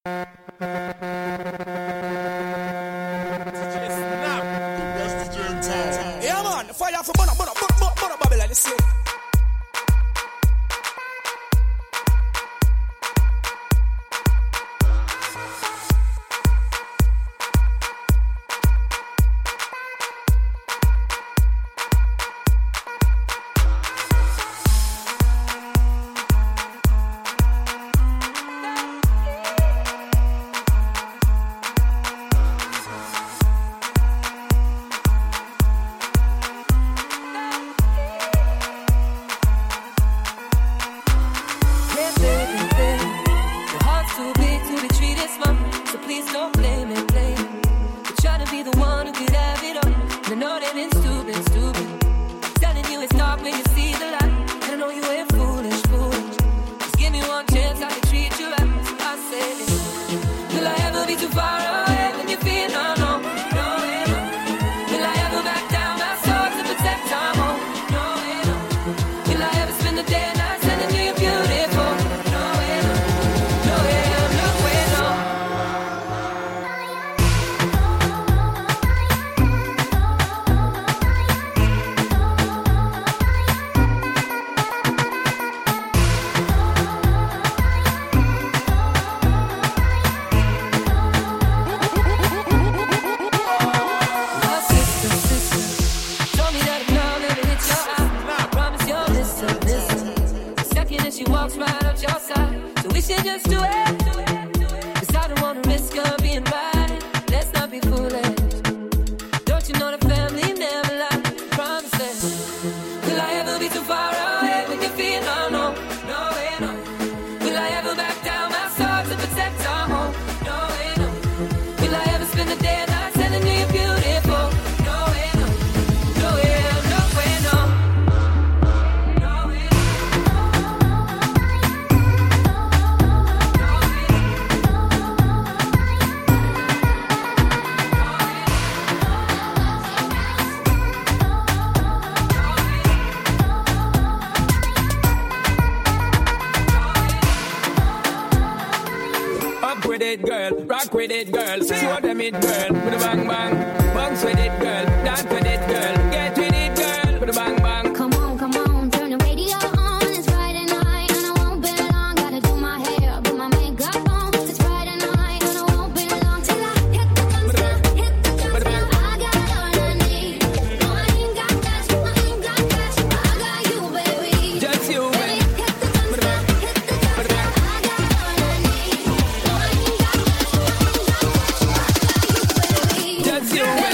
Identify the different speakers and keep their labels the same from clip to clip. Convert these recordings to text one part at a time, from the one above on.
Speaker 1: Yeah, man, fire for Babylon, you see.
Speaker 2: With it, girl. Show them it, girl. With a bang bang. Bounce with it, girl. Dance with it, girl. Get with it, girl. With a bang bang.
Speaker 3: Come on, turn the radio on. It's Friday night and I won't be long. Gotta do my hair, put my makeup on. It's Friday night and I won't be long till I hit the dance floor, hit the dance floor. I got all I need. No, I ain't got cash, but I got you, baby.
Speaker 2: Just you,
Speaker 3: baby. Hit the dance floor, hit the dance floor. I got all I need. No, I ain't got cash,
Speaker 2: just you, baby.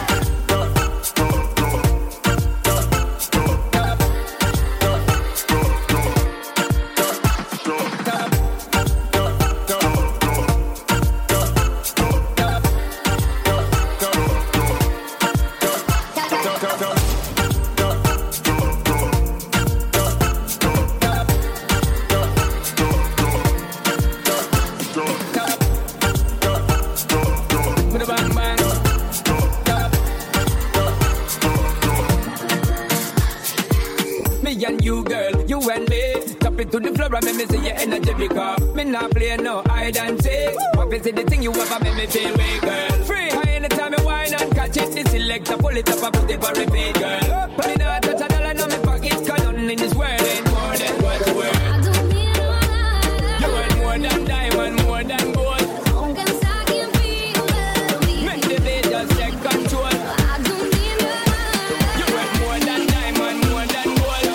Speaker 2: To the floor and make me see your energy because me not play no hide and seek. What is it the thing you ever make me feel way, girl? Free. Anytime I whine and catch it, the selector pull it up and put it for repeat, girl. But me not touch a dollar in my pocket, cause nothing in this world ain't more than what's worth.
Speaker 3: I don't need no one.
Speaker 2: You want more than diamond, more than gold. Make the beat just take control.
Speaker 3: I don't need no one.
Speaker 2: You want more than diamond, more than gold.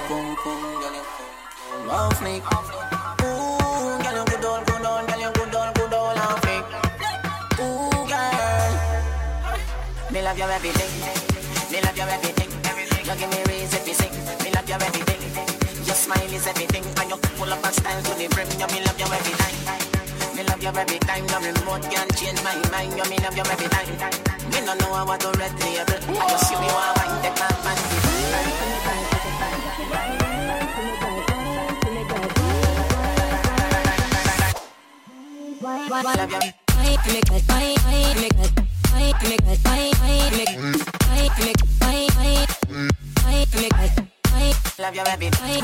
Speaker 4: cum cum, girl you love me. Ooh, girl you good on, girl you good on, love me. Ooh, girl, me love you everything, me love you everything. You give me reason to sing, me love you everything. Your smile is everything, and you pull up a style to the brim. You me love you every time, me love you every time. Your remote can change my mind. You me love you every time. Me no know what to red label. I just see me want wine, take my man. Love you. Love you every time.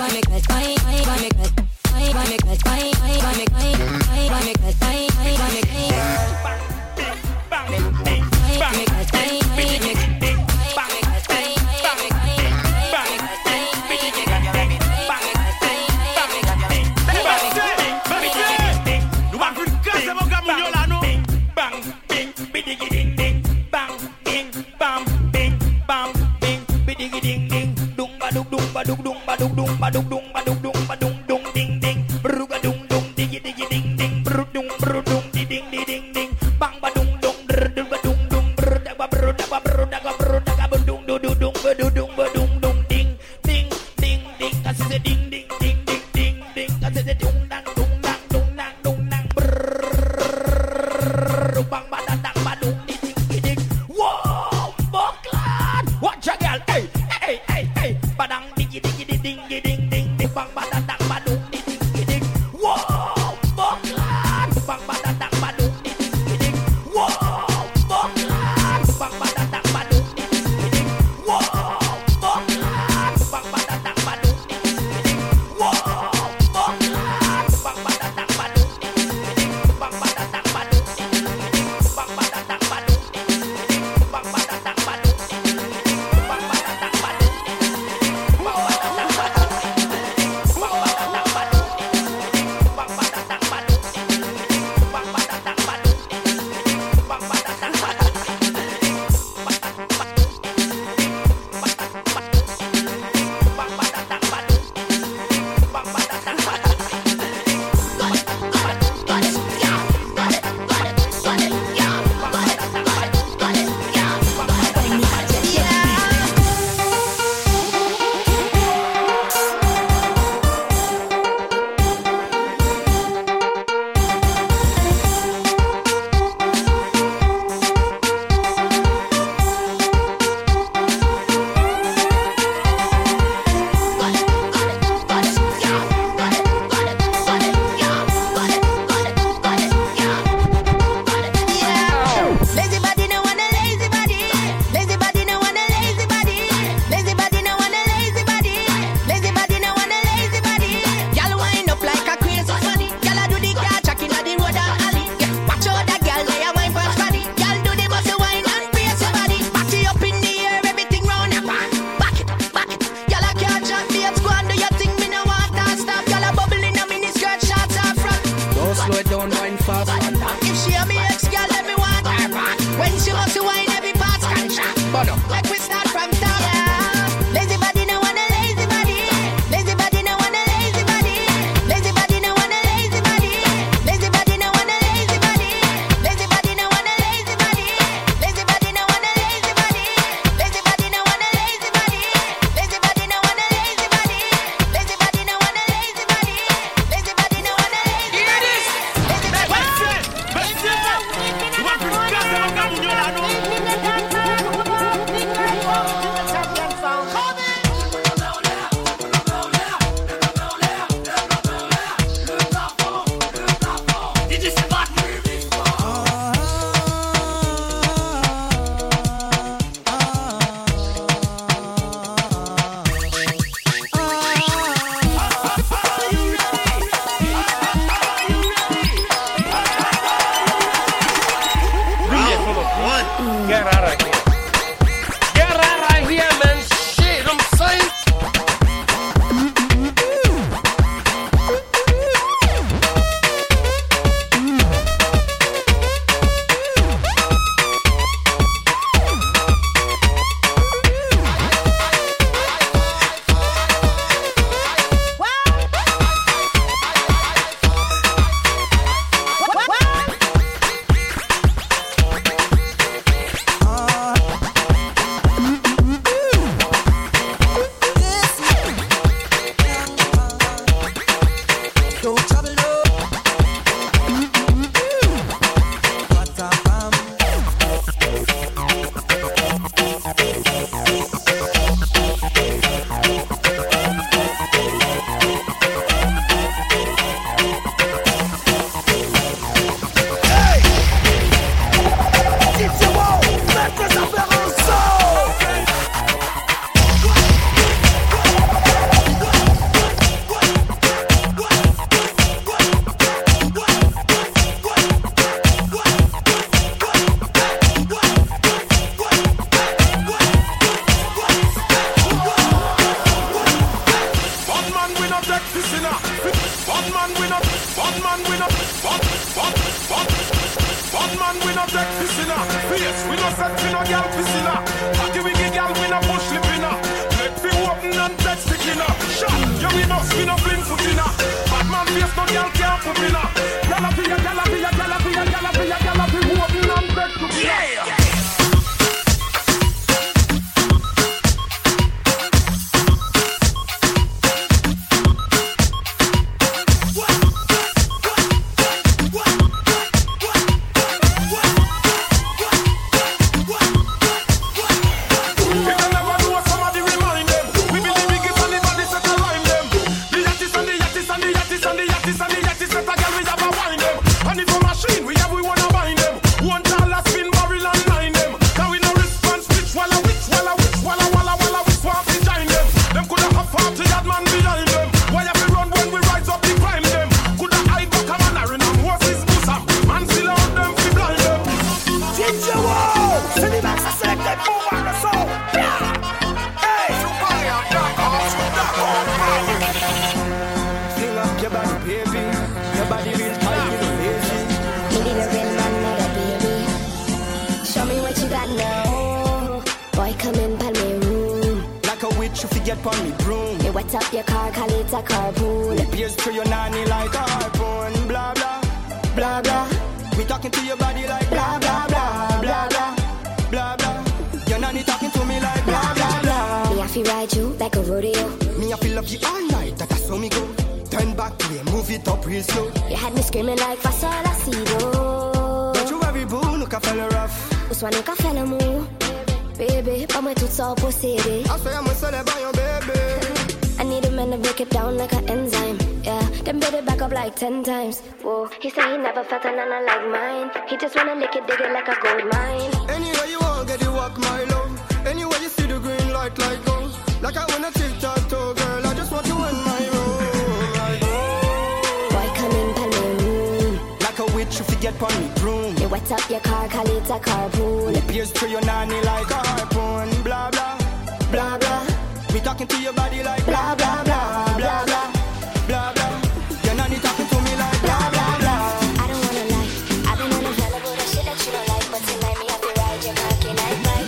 Speaker 1: Nobody will tell you lazy.
Speaker 3: Me need a real man, not a baby. Show me what you got now. Boy, come in, pal me room.
Speaker 1: Like a witch, you forget on me broom.
Speaker 3: You wet up your car, call it a carpool.
Speaker 1: Me pierce through your nanny like a harpoon. Blah, blah, blah, blah. Me talking to your body like blah, blah, blah, blah, blah, blah, blah. Your nanny talking to me like blah, blah, blah.
Speaker 3: Me have to ride you like a rodeo.
Speaker 1: Me have to love you all night, that's how me go. Turn back, play, move it up real slow.
Speaker 3: You had me screaming like Fasolacido.
Speaker 1: Don't you worry, boo, look a fella rough.
Speaker 3: Uswani ka fella mou. Baby, pa mwen tout sa posede.
Speaker 1: I say I'm a celebrity, baby.
Speaker 3: I need a man to break it down like an enzyme. Yeah, then build it back up like 10 times. Whoa, he say he never felt a nana like mine. He just wanna lick it, dig it like a gold mine.
Speaker 1: Anywhere you want, get it walk my love. Anywhere you see the green light like gold. Like I wanna tic-tac-toe, girl. I just want you in my room. Like,
Speaker 3: Boy, come in, pal me room.
Speaker 1: like a witch, you forget on me broom.
Speaker 3: You wet up your car, call it a carpool.
Speaker 1: Me pierce through your nanny like a harpoon. Blah, blah, blah, blah. Me talking to your body like blah, blah, blah, blah, blah, blah, blah. Your nanny talking to me like blah, blah, blah.
Speaker 3: I don't wanna lie, I've been unavailable, the shit that you don't like. But tonight me have to ride your car, can I bike?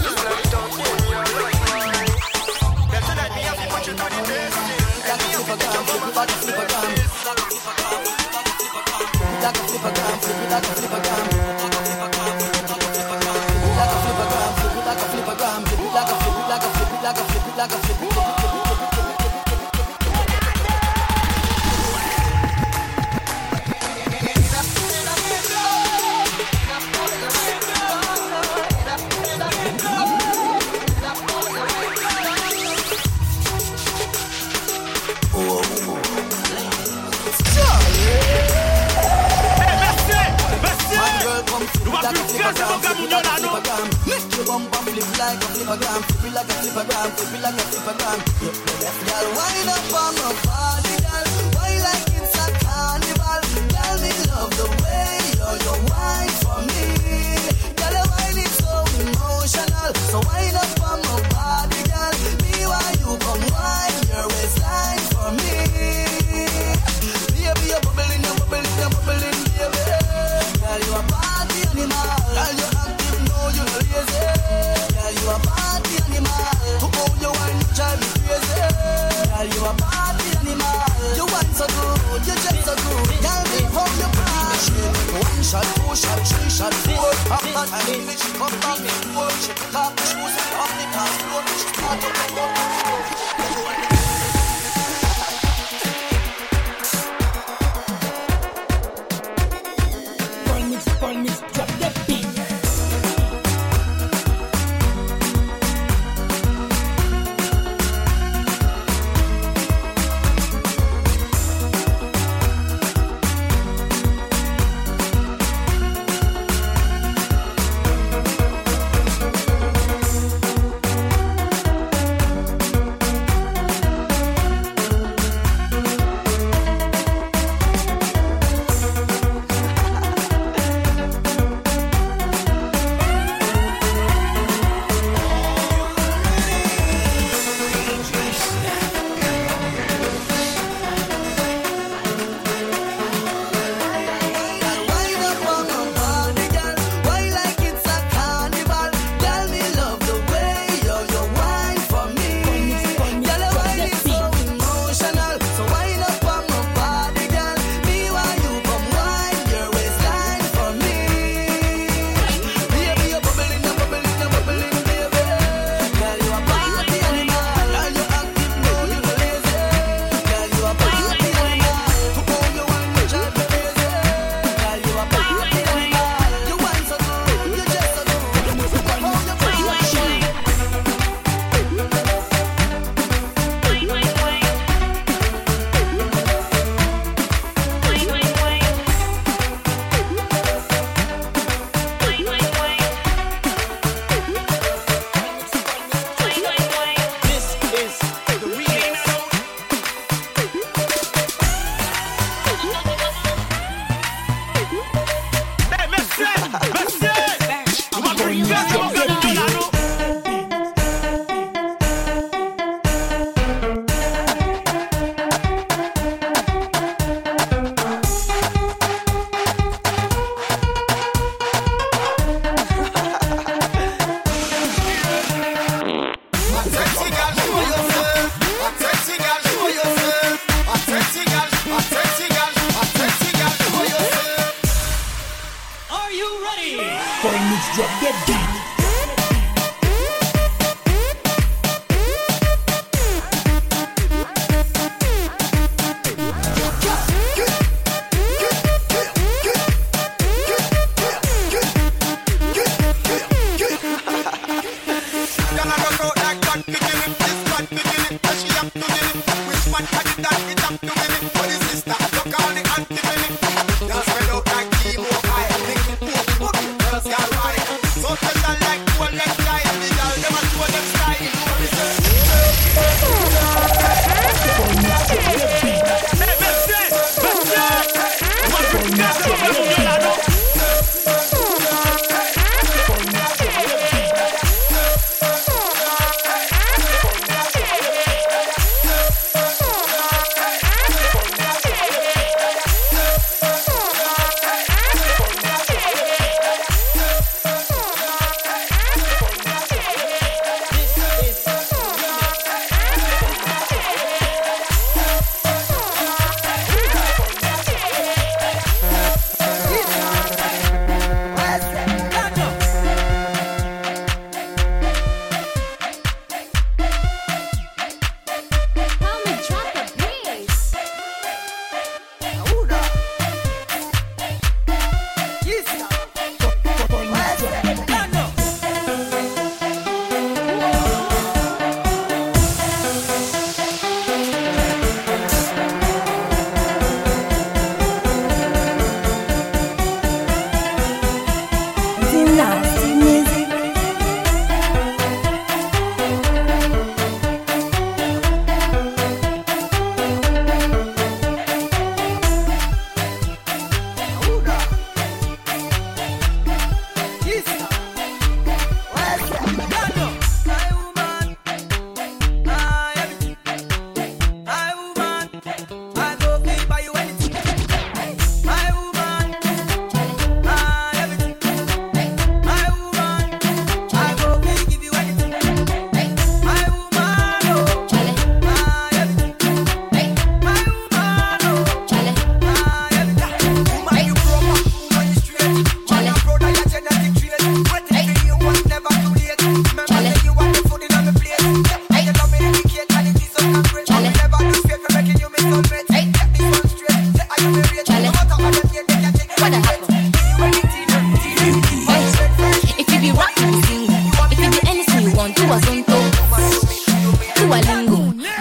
Speaker 5: Wind up on my body, girl. Why like it's a carnival? Tell me love the way you wine for me. Girl, your wine is so emotional. So wind up on my body, girl. Me why you come wine your waistline for me. Baby, you're bubbling, baby. Girl, you a party animal. Girl, you active, no, you lazy. Girl, you a party animal. Who own your wine, you drive me crazy. Girl, you a party animal. You want so good, you just so good. Girl, me how you party. 1 shot, 2 shot, 3 shot, 4. After time, she come back me more. She took off the shoes and off the dance floor. She started to walk.
Speaker 2: Drop that beat.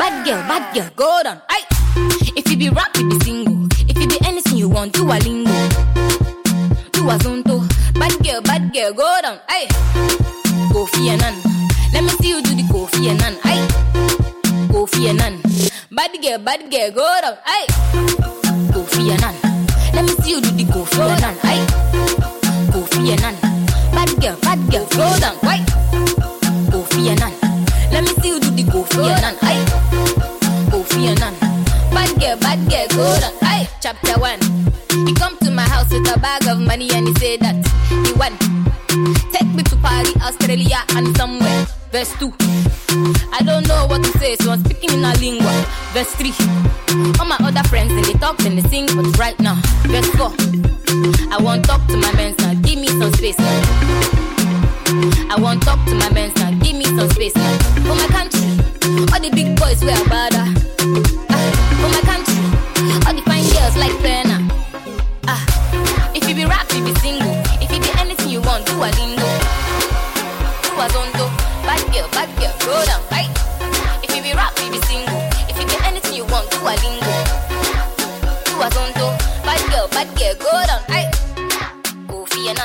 Speaker 6: bad girl, go down. Aye. If you be rap, you be single. If you be anything you want, do a lingo. Do a zonto. Bad girl, go down. Aye. Kofi Annan. Let me see you do the Kofi Annan. Aye. Kofi Annan. Bad girl, go down. Aye. Kofi Annan. Let me see you do the Kofi Annan. Aye. Kofi Annan. Bad girl, go down. Aye. Kofi Annan. Let me see you do the Kofi Annan. Aye. Kofi Annan. Bad girl, go down. Aye. Chapter 1. He come to my house with a bag of money and he say that he want take me to Paris, Australia and somewhere. Verse 2. I don't know what to say, so I'm speaking in a lingua. Verse 3. All my other friends, and they talk and they sing, but right now. Verse 4. I want talk to my men now, give me some space now. I want talk to my men now, give me some space now. For my country, all the big boys wear bada. For my country, all the fine girls like Pena. If you be rap, you be single. If you be anything you want, do a lingo. Do a zondo. Bad girl, go down, right? If you be rap, you be single. If you be anything you want, do a lingo. Do a zondo. Bad girl, go down, right? Kofi Annan.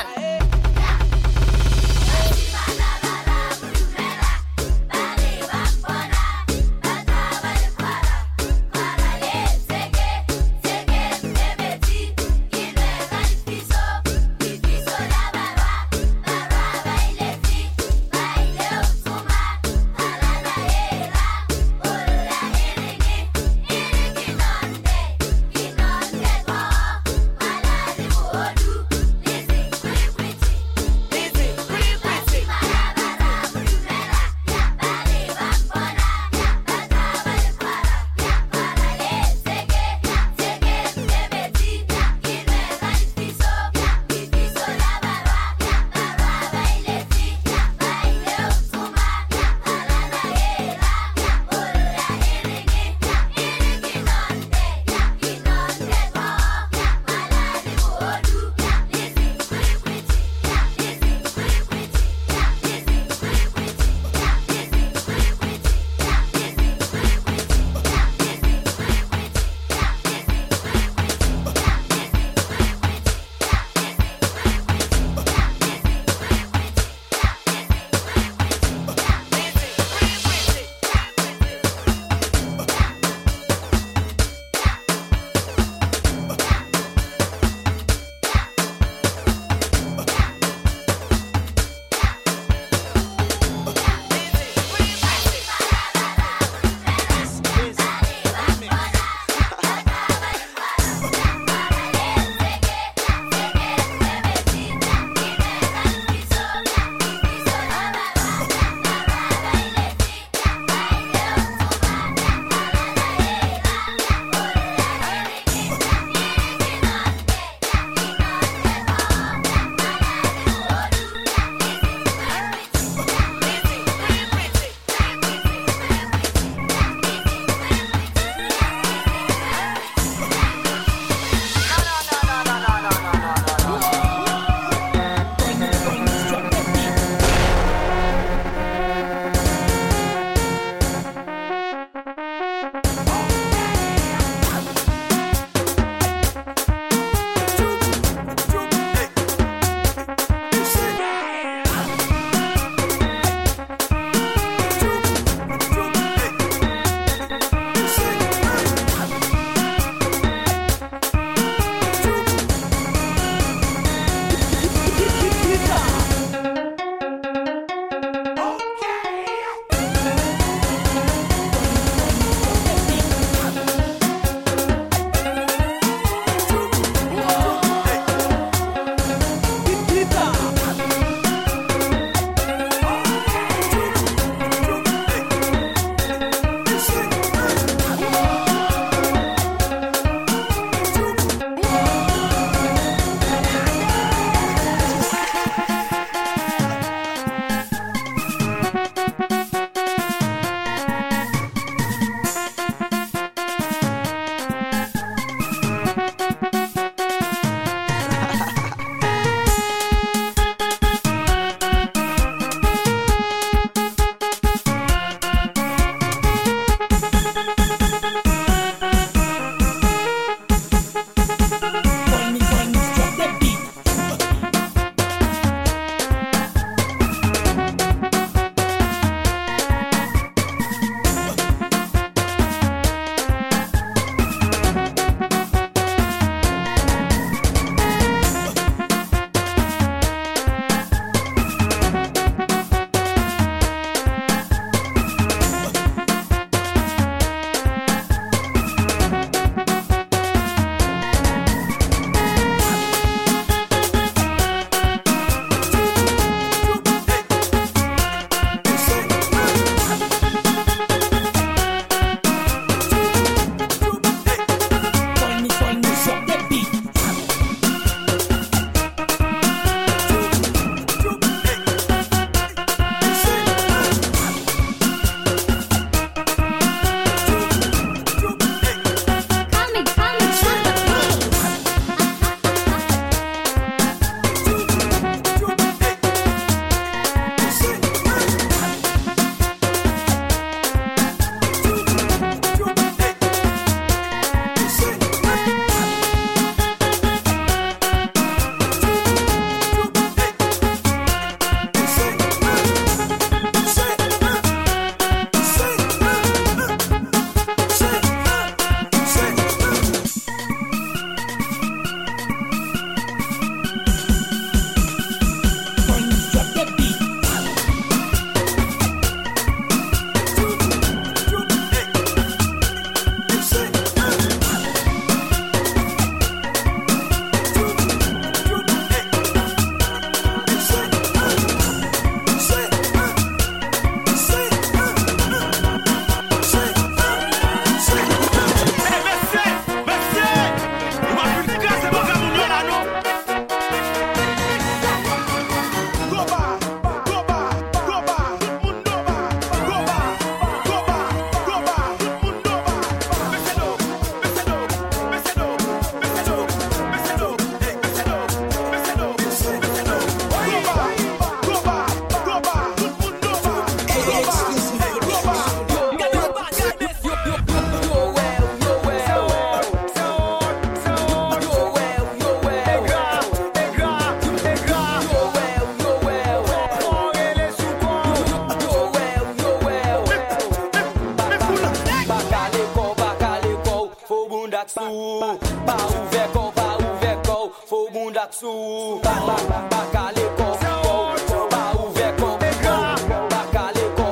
Speaker 7: sou. Pas ouvert qu'on pas ouvert qu'on. Faut bon d'axou. Pas calé qu'on. Pas ouvert qu'on. Pas calé qu'on.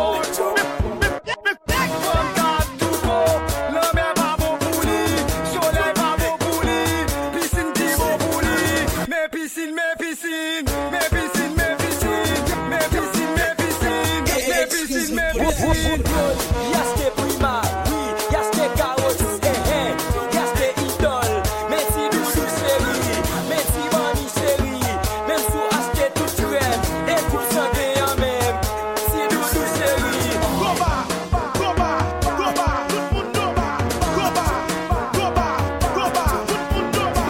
Speaker 7: Yaske prima, oui, yaske carotte, yaske idole, merci doudou chérie, merci mami chérie, même sous acheter tout crème, et pour santé en même, si doudou chérie. Go ba, tout le monde go ba, tout le monde go ba.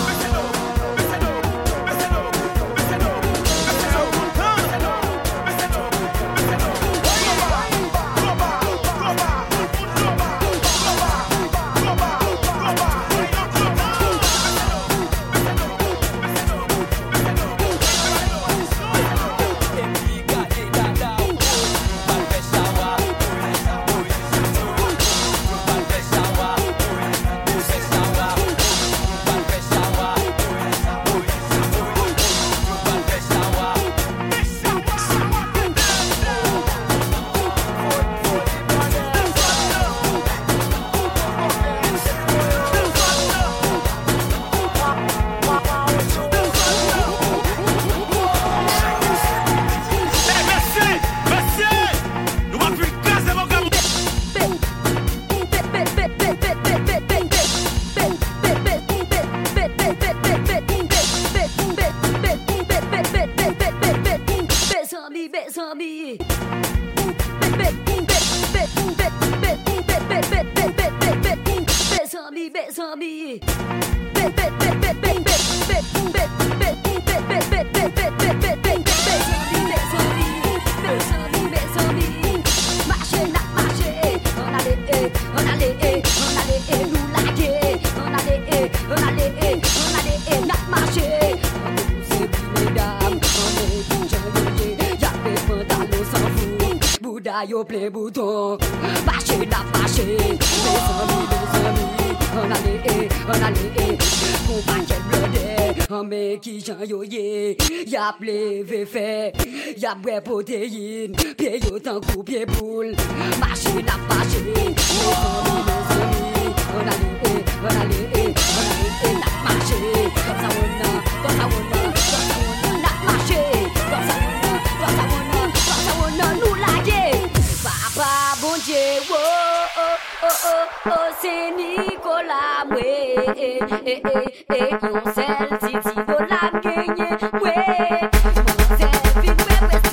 Speaker 7: Yo play bouton, marcher n'a marché, mes amis, on allait, compagnie blindée, on met qui j'en yo yé, y'a plevé fait, y'a boué protéine, pied yo tant coup pied boule, marcher n'a marché, mes amis, on allait, n'a marché, comme ça n'a marché, comme ça nous laguer. Papa bon Dieu, oh, c'est Nicolas, ouais, yon sel titi do la gagné, ouais, yon sel fin ouais,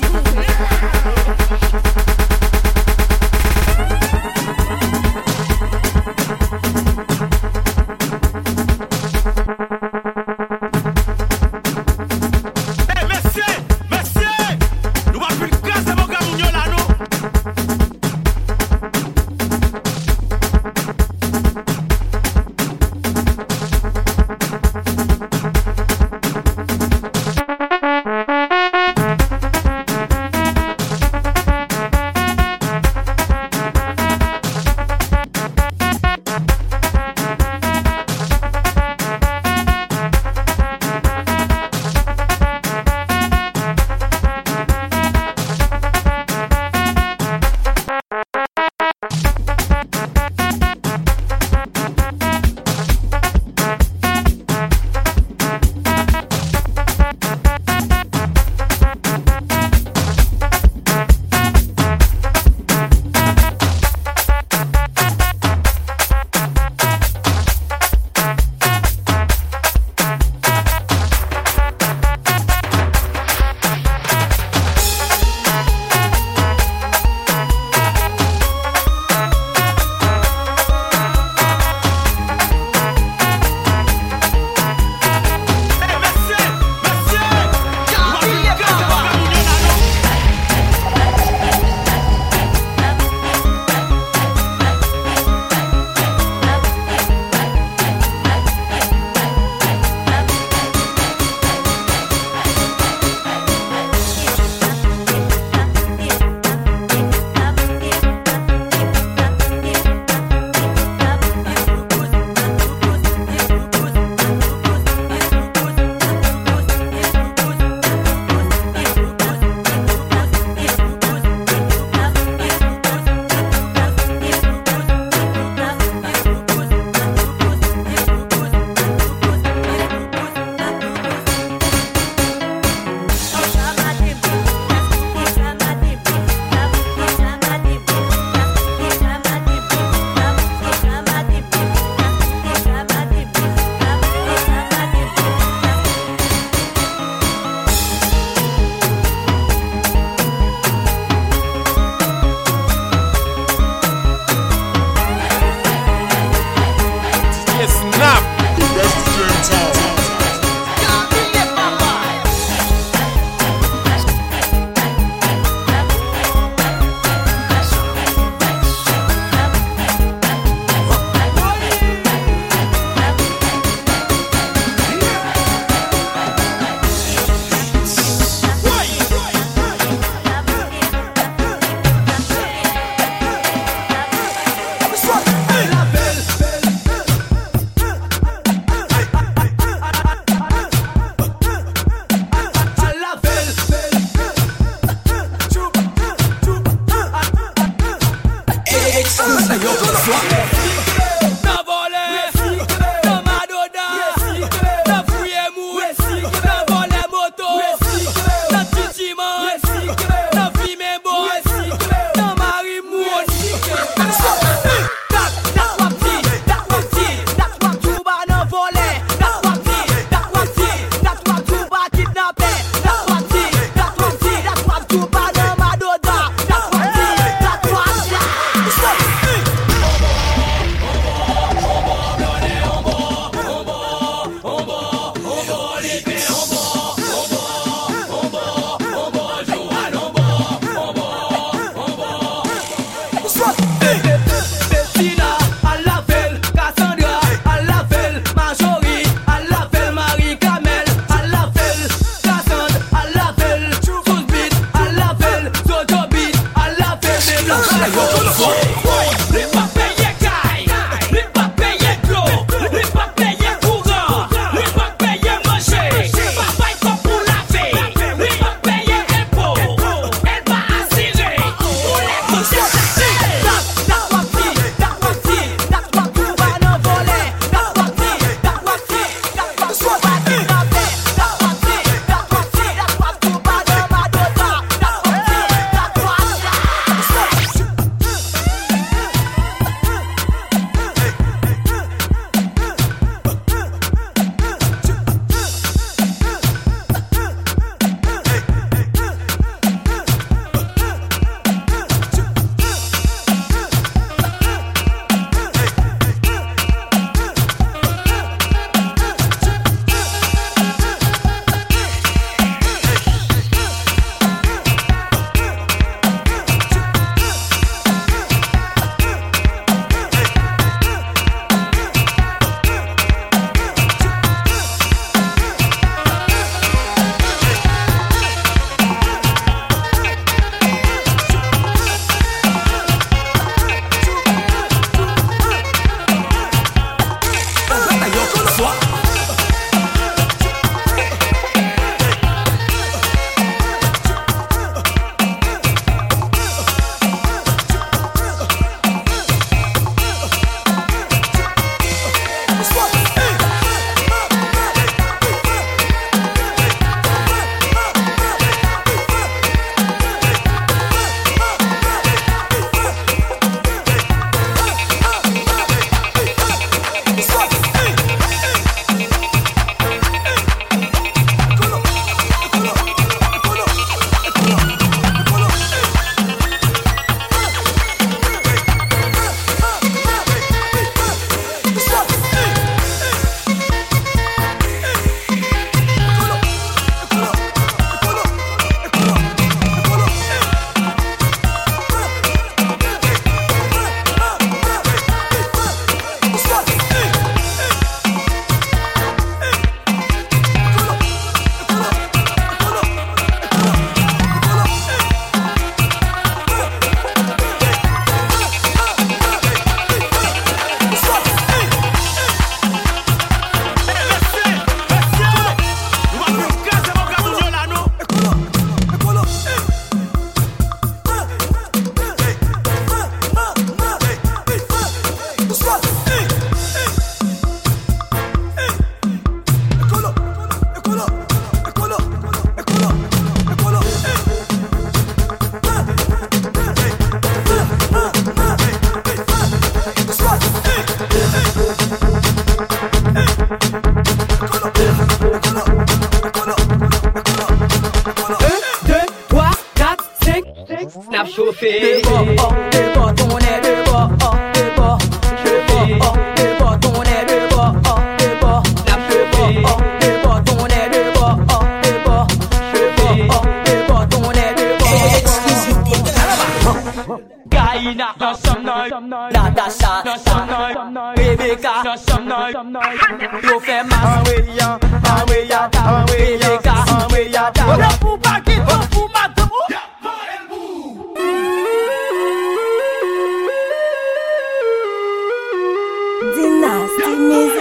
Speaker 8: Snap chauffé. Gaïna, dans some night. Natasha, dans some night. Rebecca, dans some night. Yo fait ma Rebecca, on fout pas qui on fout ma tout.
Speaker 9: Dynasty Music.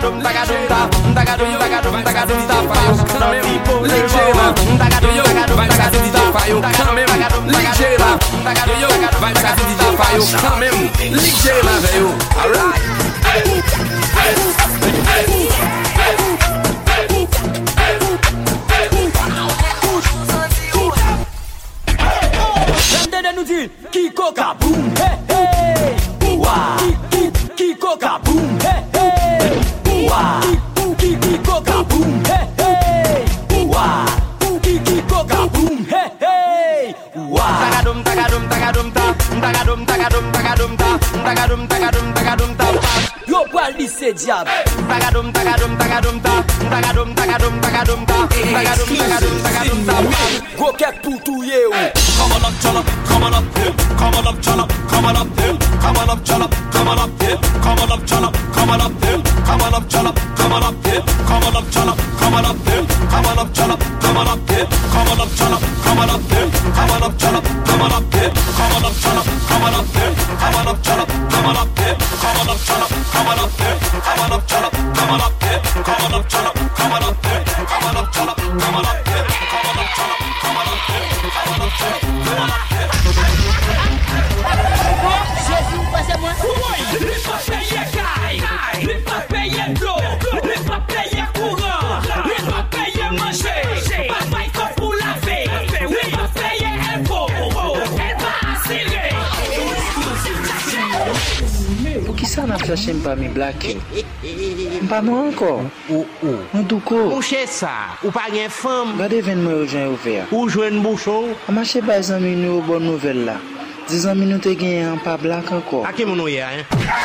Speaker 10: tagadum, tagadum, tagadum, tagadum, tagadum, tagadum, tagadum, come in, lick J-Man, tagadum, tagadum, tagadum, tagadum, come in, lick J-Man, tagadum, tagadum, tagadum, come in, lick J-Man, veio, alright.
Speaker 8: J'aime nous dire qui coca boom, hey hey. Ouah. Qui coca boom, hey hey. Ouah. Qui coca boom, hey hey. Ouah. Qui coca boom, hey hey. Ouah.
Speaker 10: Tagadum, tagadum, tagadum, tagadum, tagadum, tagadum, tagadum, tagadum, tagadum, tagadum.
Speaker 8: Yo pral lycée diable.
Speaker 10: Tagadum, tagadum, tagadum, tagadum, tagadum, tagadum, tagadum, tagadum, tagadum, tagadum.
Speaker 8: Go ket pour touyer ou.
Speaker 11: Come on up, chala, come on up here. Come on up, chala, come on up here. Come on up, chala, come on up here. Come on up, chala, come on up here. Come on up, chala, come on up here. Come on up, chala, come on up here. Come on up, chala, come on up here. Come on up, chala, come on up here. Come on up, chala, come on up here. Come on up, chala, come on up here. Come on up, chala, come on up here. Come on up, chala, come on up here. Come on up, chala, come on up here. Come on up, chala, come on up here. Come on up, chala, come on up here. Come on up, chala, come on up here. Come on up, chala, come on up here.
Speaker 8: Jésus, passez-moi.
Speaker 2: Les pas payés caille, les pas payés d'eau, les pas payés courant, les pas payés manger, pas paye pour laver, les pas payés impôts, elle va assurer.
Speaker 12: Pour qui ça n'a cherché pas mes blagues? Pas moi encore. Un douco.
Speaker 13: Couchez ça. Ou pas une femme.
Speaker 12: Regardez l'événement où j'ai ouvert.
Speaker 13: Ou jouer un bouchon.
Speaker 12: On m'a acheté des amis nous bonne nouvelle là. 10 ans nous te gagné un pas black encore.
Speaker 13: À qui mon nouille hein?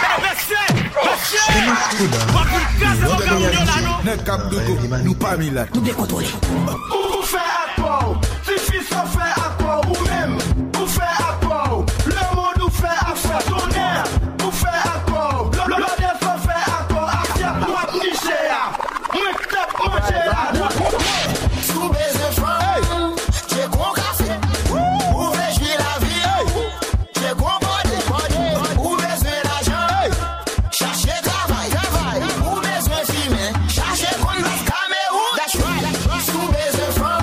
Speaker 14: Nous pas mis là.
Speaker 8: Nous décontrôler.
Speaker 14: Ou fait à quoi? Suffit sans faire à quoi ou même. Ou fait à quoi? Le monde nous fait à faire tonnerre. Ou fait à quoi? Le défend fait à quoi? Action pour nicher. Moi tape manger là.
Speaker 5: Sous baiser femme, j'ai gros café. Où vais-je la vie? J'ai gros body. Où besoin d'argent? Chercher travail. Où besoin filmer? Chercher qu'on va caméra. That's right. Sous baiser femme.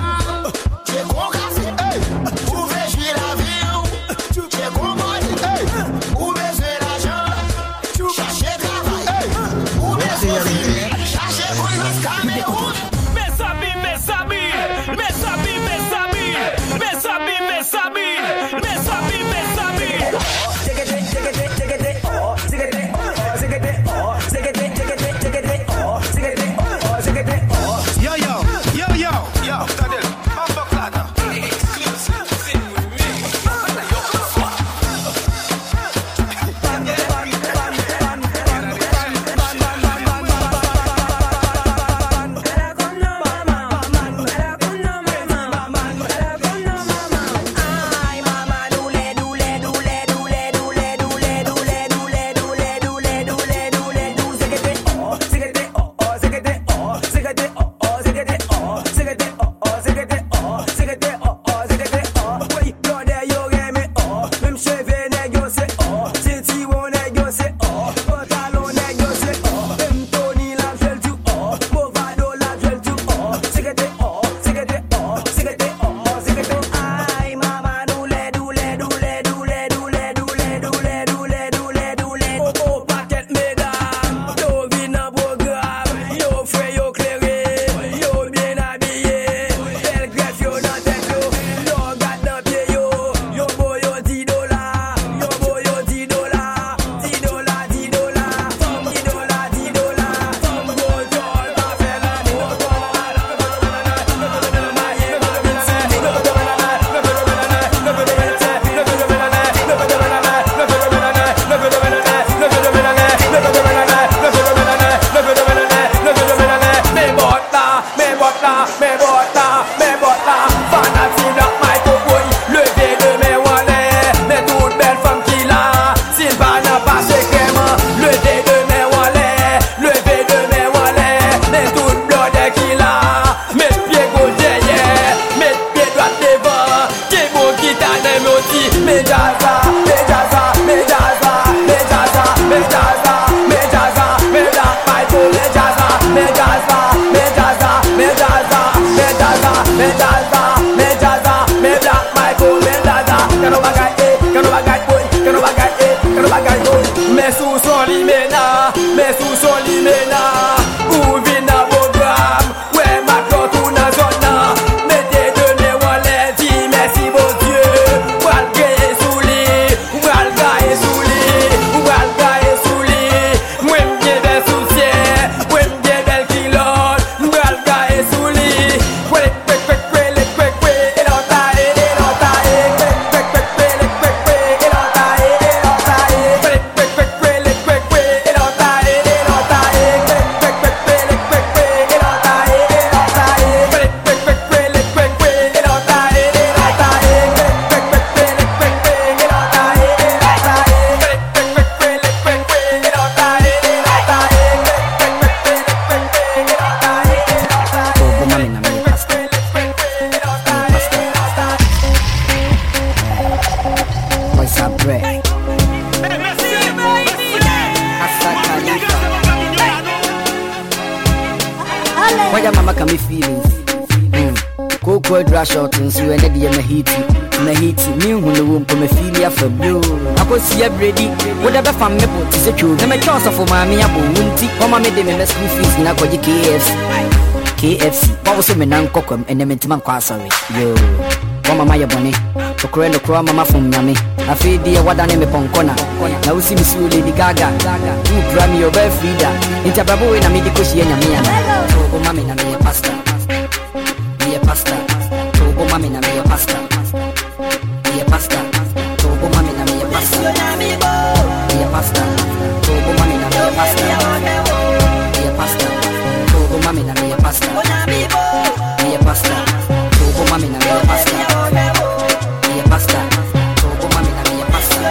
Speaker 15: Why your mama can me feelings? Cocoa dry short and so any day na heat me who no womb come feel ya for blue. I go see ready whatever fam me put is a true. Na me chance for mommy abo wunti. Mama me de me school fees na go KFC. What was me nan kokom and me ntima kwa sorry. Yo. Mama ya bone. Okre no kro mama from nyame. Afi dia wada ne me ponkona. Na usi mi su Lady Gaga. You prami your best feeder. Intababo we na me di ko hie nyame ya. Oh mama na me pasta. Pasta, Togo mami na me pasta. Me pasta, Togo mami na me pasta. Me pasta, Togo mami na me pasta. Me pasta, Togo mami na me pasta. Me pasta, Togo mami na me pasta. Me pasta, Togo mami na me pasta.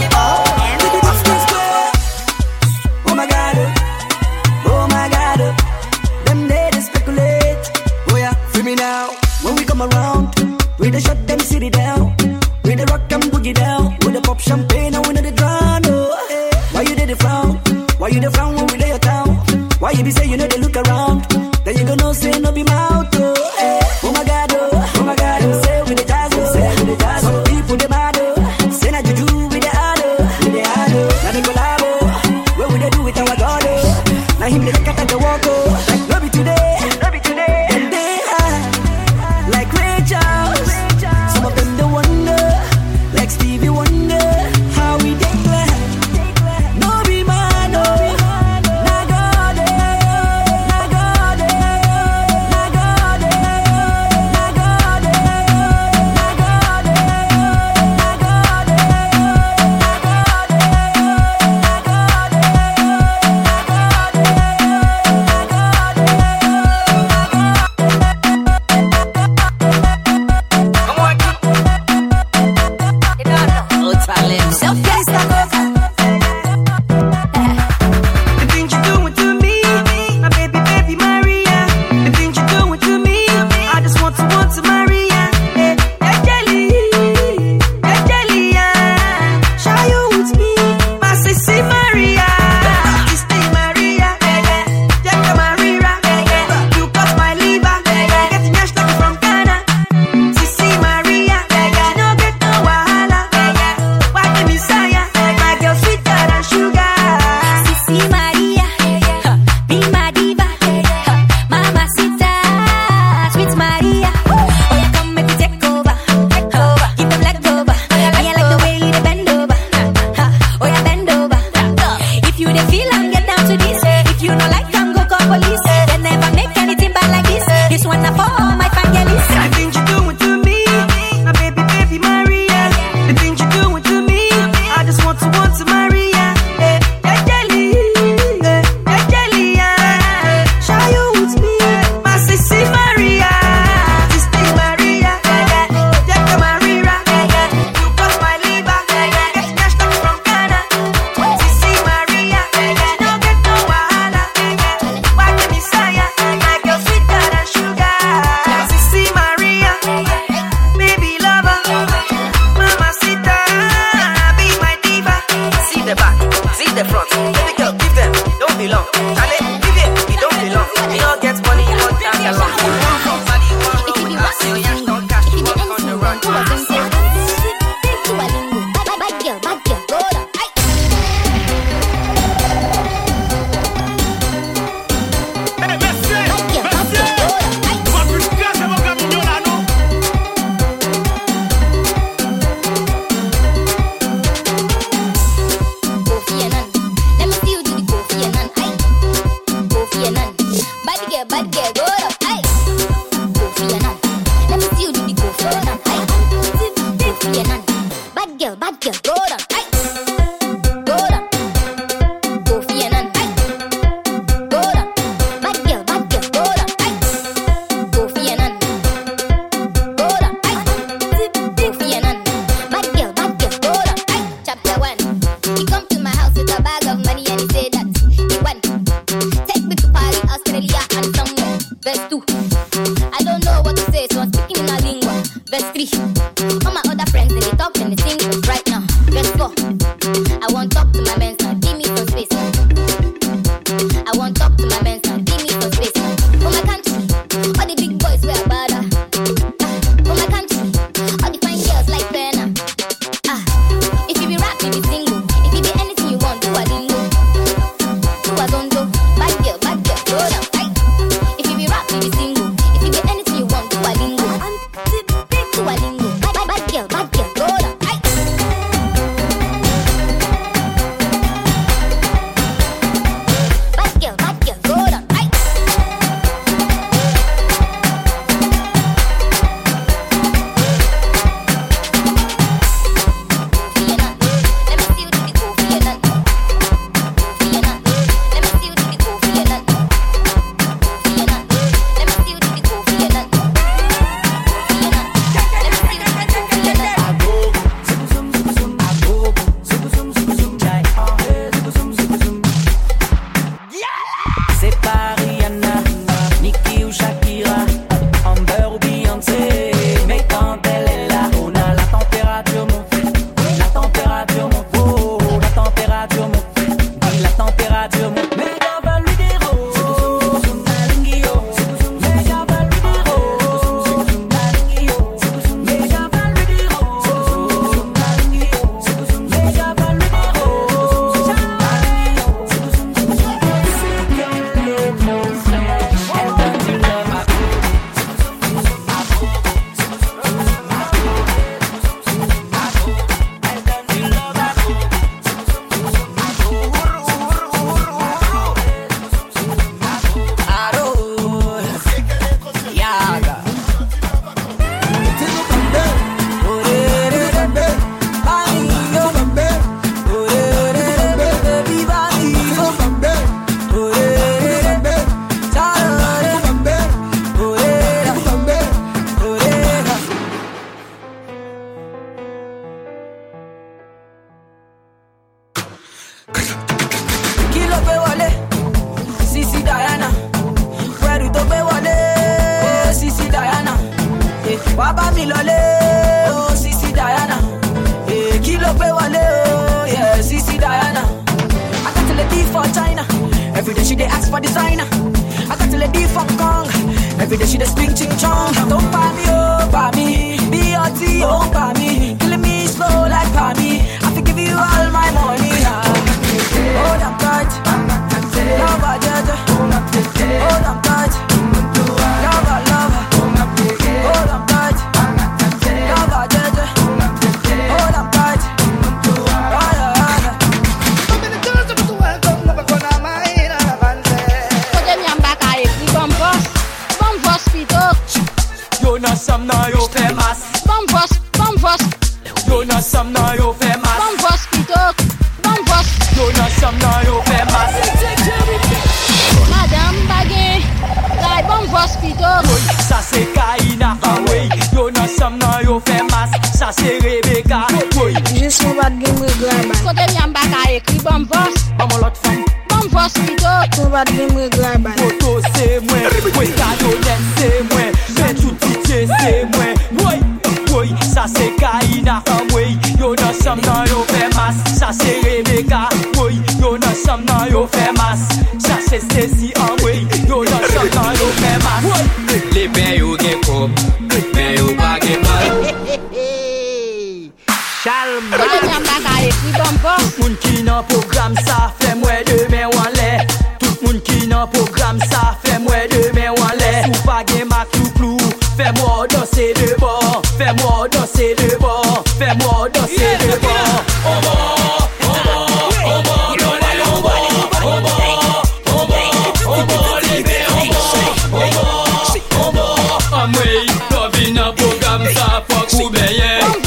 Speaker 15: Oh my God, oh my God, them days speculate. Oh yeah, free me now. When we come around, we the shut them city down. We the rock and boogie down. We the pop champagne and we know the drown. Oh, why you did it frown? Why you the frown when we lay your town? Why you be say you know they look around? Then you gonna say no be mouth. Oh my God, oh my God. Them say with the jazz, some people they mad. Say na juju with the hard. Now they collabo. Where would they do it our God? Now him they cut at the walk. Like no be today. And they like Ray Charles. Some of them they wonder, like Stevie Wonder, how we take glad. No be man, no. Nagode, nagode, nagode, nagode, Messiah. Baba mi lole, oh Sisi Diana. Kilo pe wale, oh yeah, Sisi Diana. I got to let D for China. Every day she dey ask for designer. I got to let D for Kong. Every day she dey speak ching chong. Don't buy me, oh buy me. B.O.T. oh buy me. Killing me slow like buy me. I fi give you all my money. Hold on tight, love her, Jaja. Hold on tight, love her, love her. Hold on tight, love her, Jaja. Hold on tight,
Speaker 8: Yo na sam na yo fe mas. Yo na sam na yo fe mas. Yo na sam na yo fe mas.
Speaker 6: Madame Bagay, like bomb hospital.
Speaker 8: Ça c'est Kaina, ah oui. Yo na sam na yo fe mas. Ça c'est Rebecca, oui.
Speaker 6: Je suis pas de game global. Côté Miamba a écrit bomb boss.
Speaker 8: Maman l'autre femme.
Speaker 6: Bomb hospital. Je suis pas de game global.
Speaker 8: Photo c'est moi, oui cadeau c'est moi. Mais tout DJ c'est moi, oui. Oui, ça c'est Kaina, ah oui. Yo na sam na yo fe mas. Ça c'est Rebecca, oui. Yo na sam na yo fe mas. Ça c'est Stacy, ah oui. Yo na sam na yo fe mas, oui.
Speaker 2: Les pères yo gen kop, mais yo pa gen mal.
Speaker 6: Côté Miamba a écrit bomb boss.
Speaker 8: Tout moun ki nan programme ça fait moi de men wan lè. Tout moun ki nan programme ça fait moi de men wan lè. Sou pa gen ma clou, fais-moi danser de bord. Fais-moi danser de bord. Fais-moi danser de bord. On bord, on bord, on bord, on bord, on bord, on bord, on bord, les pères, on bord, on bord. Amway, t'as vu nan programme ça faut ou bien.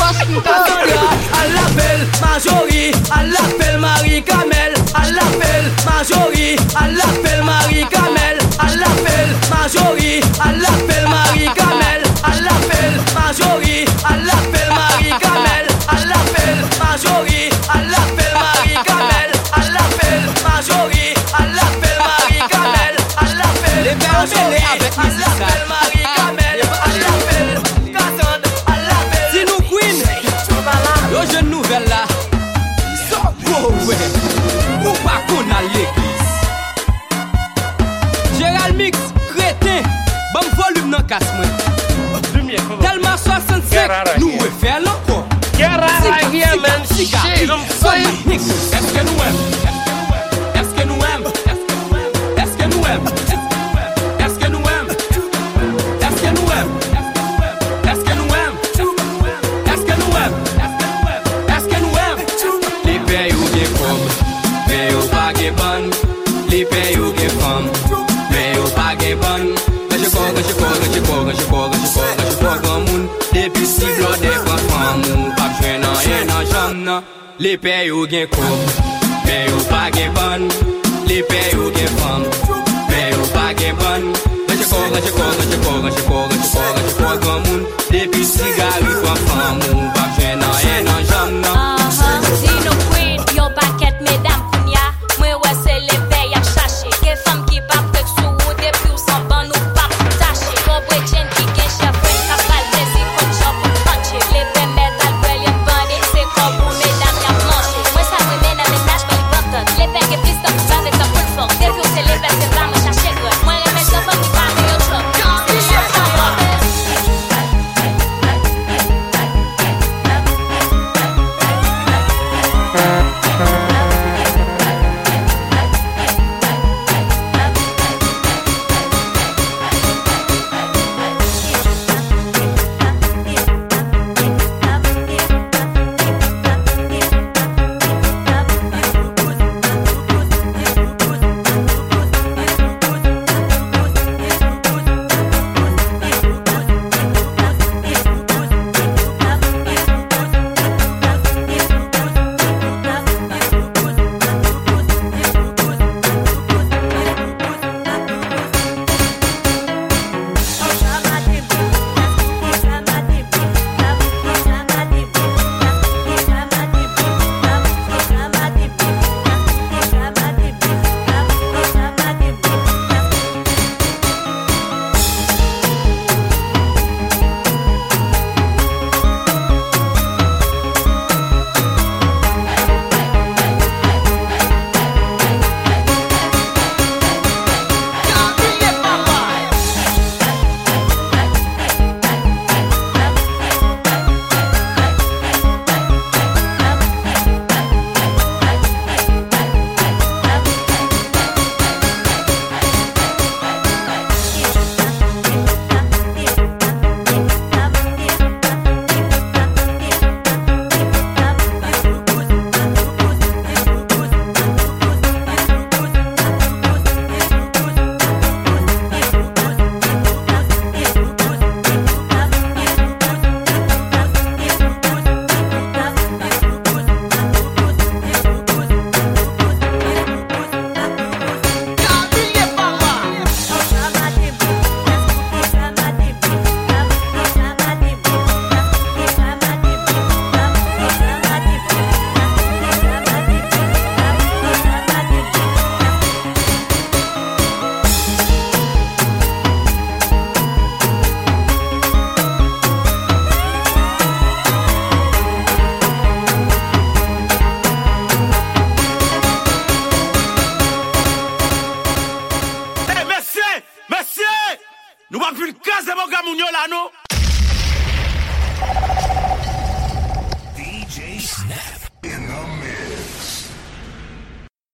Speaker 8: À l'appel Marjorie, à l'appel Marie-Camel, à l'appel Marjorie, à l'appel Marie-Camel, à l'appel Marjorie, à l'appel Marie-Camel, à l'appel Marjorie, à l'appel Marie-Camel, à l'appel Marjorie, à l'appel Marie-Camel, à l'appel Marjorie, à l'appel Marie-Camel, à l'appel les Marjorie, à l'appel Marie-Camel, à l'appel Cassandre, à l'appel Sinou Queen. Yo jeune nouvelle là. Oh ouais. Ou pas qu'on a l'église. Gérald Mix, crétin. Bon volume dans casse moi. Tellement 65. Nous refaire encore. Est-ce que nous aime? Est-ce que nous aime? Est-ce que nous aime? Est-ce que nous aime? Est-ce que nous aime? Est-ce que nous aime? Est-ce que nous aime? Est-ce que nous aime?
Speaker 2: Les pères yo gen kop, mais yo pa gen ban. Les pères yo gen femme, mais yo pa gen ban. Je crois grand moun. Depuis si blodé kwa femme, pas jwen nan rien nan jam nan. Les pères yo gen kop, mais yo pa gen ban. Les pères yo gen femme, mais yo pa gen ban. Je crois grand moun. Depuis si gari kwa femme, pas jwen nan rien nan jam nan.